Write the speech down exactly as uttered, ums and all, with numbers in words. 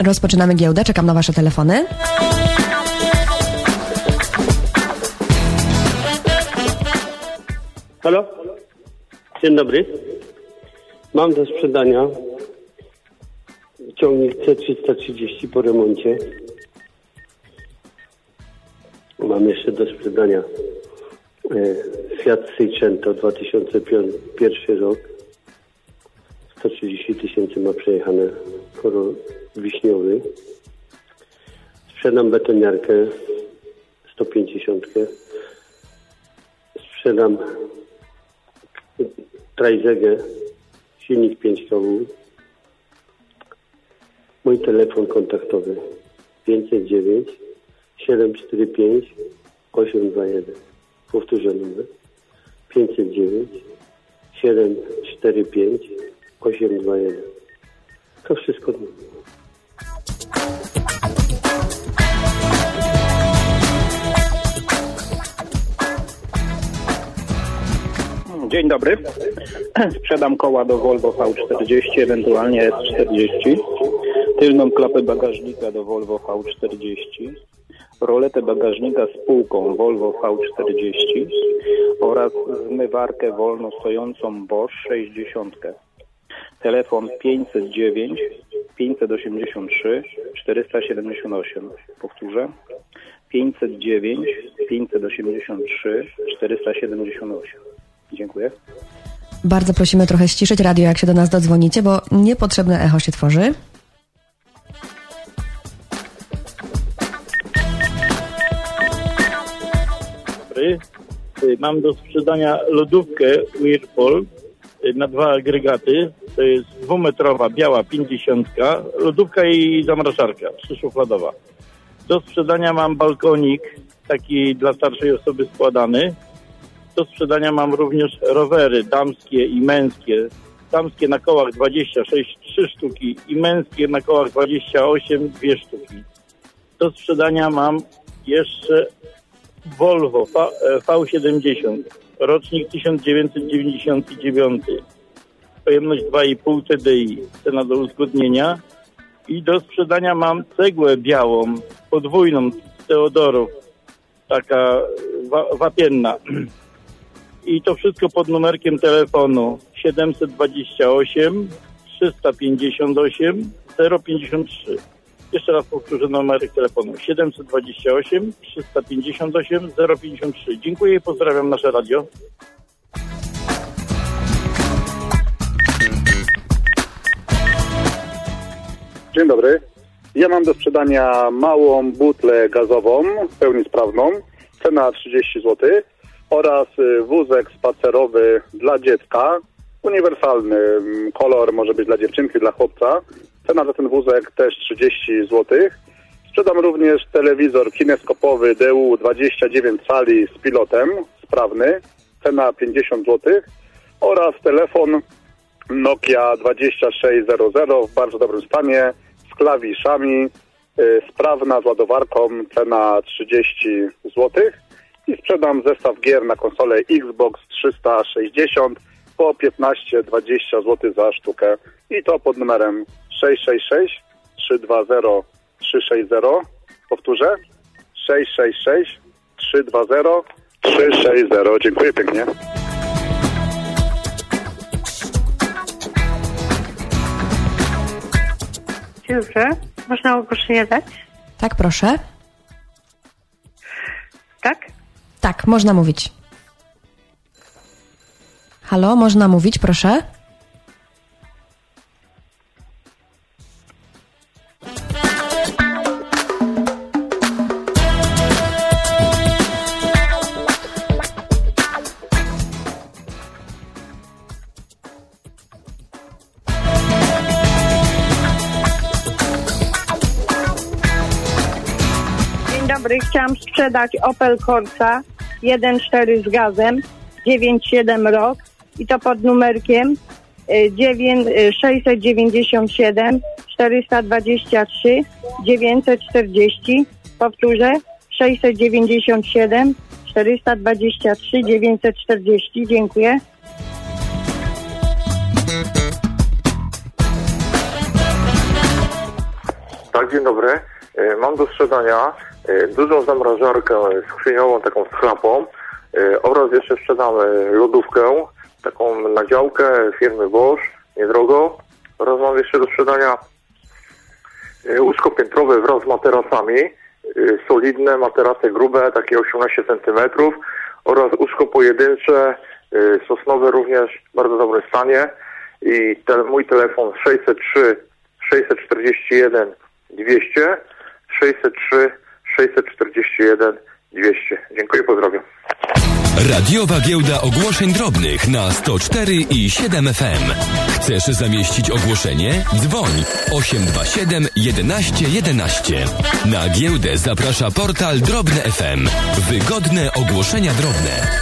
Rozpoczynamy giełdę, czekam na wasze telefony. Halo? Dzień dobry. Mam do sprzedania ciągnik C trzysta trzydzieści po remoncie. Mam jeszcze do sprzedania e, Fiat Seicento dwa tysiące pierwszy rok. sto trzydzieści tysięcy ma przejechane, kolor wiśniowy. Sprzedam betoniarkę sto pięćdziesiąt. Sprzedam Trajzegę, silnik pięć koła. Mój telefon kontaktowy pięćset dziewięć siedem cztery pięć osiem dwa jeden. Powtórzę numer pięćset dziewięć siedem cztery pięć osiem dwa jeden. To wszystko. Dzień dobry. Sprzedam koła do Volvo V czterdzieści, ewentualnie S czterdzieści. Tylną klapę bagażnika do Volvo V czterdzieści. Roletę bagażnika z półką Volvo V czterdzieści oraz zmywarkę wolno stojącą Bosch sześćdziesiąt. Telefon pięćset dziewięć pięćset osiemdziesiąt trzy czterysta siedemdziesiąt osiem. Powtórzę. pięćset dziewięć pięćset osiemdziesiąt trzy czterysta siedemdziesiąt osiem. Dziękuję. Bardzo prosimy trochę ściszyć radio, jak się do nas dodzwonicie, bo niepotrzebne echo się tworzy. Dobry. Mam do sprzedania lodówkę Whirlpool na dwa agregaty. To jest dwumetrowa, biała, pięćdziesiątka. Lodówka i zamrażarka, trzyszufladowa. Do sprzedania mam balkonik, taki dla starszej osoby składany. Do sprzedania mam również rowery damskie i męskie. Damskie na kołach dwadzieścia sześć, trzy sztuki i męskie na kołach dwadzieścia osiem, dwie sztuki. Do sprzedania mam jeszcze Volvo V siedemdziesiąt, rocznik tysiąc dziewięćset dziewięćdziesiąty dziewiąty. Pojemność dwa i pół T D I, cena do uzgodnienia. I do sprzedania mam cegłę białą, podwójną z Teodorów, taka wa- wapienna. I to wszystko pod numerkiem telefonu siedemset dwadzieścia osiem trzysta pięćdziesiąt osiem zero pięćdziesiąt trzy. Jeszcze raz powtórzę numerek telefonu siedemset dwadzieścia osiem trzysta pięćdziesiąt osiem zero pięćdziesiąt trzy. Dziękuję i pozdrawiam nasze radio. Dzień dobry. Ja mam do sprzedania małą butlę gazową, w pełni sprawną, cena trzydzieści złotych oraz wózek spacerowy dla dziecka, uniwersalny, kolor może być dla dziewczynki, dla chłopca. Cena za ten wózek też trzydzieści złotych. Sprzedam również telewizor kineskopowy D U dwadzieścia dziewięć cali z pilotem, sprawny, cena pięćdziesiąt złotych oraz telefon Nokia dwadzieścia sześć zero zero w bardzo dobrym stanie, z klawiszami, y, sprawna z ładowarką, cena trzydzieści złotych. I sprzedam zestaw gier na konsolę Xbox trzysta sześćdziesiąt po piętnaście dwadzieścia złotych za sztukę. I to pod numerem sześć sześć sześć trzy dwa zero trzy sześć zero. Powtórzę. sześć sześć sześć trzy dwa zero trzy sześć zero. Dziękuję pięknie. Dzień dobry. Można ogłoszenie dać? Tak, proszę. Tak? Tak, można mówić. Halo, można mówić, proszę? Dobry, chciałam sprzedać Opel Corsa jeden cztery z gazem, dziewięć siedem rok i to pod numerkiem sześćset dziewięćdziesiąt siedem czterysta dwadzieścia trzy dziewięćset czterdzieści. Powtórzę, sześćset dziewięćdziesiąt siedem czterysta dwadzieścia trzy dziewięćset czterdzieści. Dziękuję. dzień dobry. Mam do sprzedania dużą zamrażarkę skrzyniową, taką z klapą oraz jeszcze sprzedam lodówkę, taką na działkę firmy Bosch, niedrogo. Oraz mam jeszcze do sprzedania łóżko piętrowe wraz z materacami, solidne materace grube, takie osiemnaście centymetrów oraz łóżko pojedyncze, sosnowe również w bardzo dobrym stanie i te, mój telefon sześćset trzy sześćset czterdzieści jeden dwieście, sześćset trzy sześćset czterdzieści jeden dwieście. Dziękuję, pozdrawiam. Radiowa Giełda Ogłoszeń Drobnych na sto cztery i siedem F M. Chcesz zamieścić ogłoszenie? Dzwoń osiem dwa siedem jedenaście jedenaście. Na giełdę zaprasza portal Drobne F M. Wygodne ogłoszenia drobne.